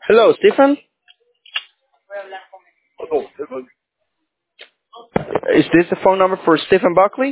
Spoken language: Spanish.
Hello, Stephen. Oh, Stefan? Is this the phone number for Stephen Buckley?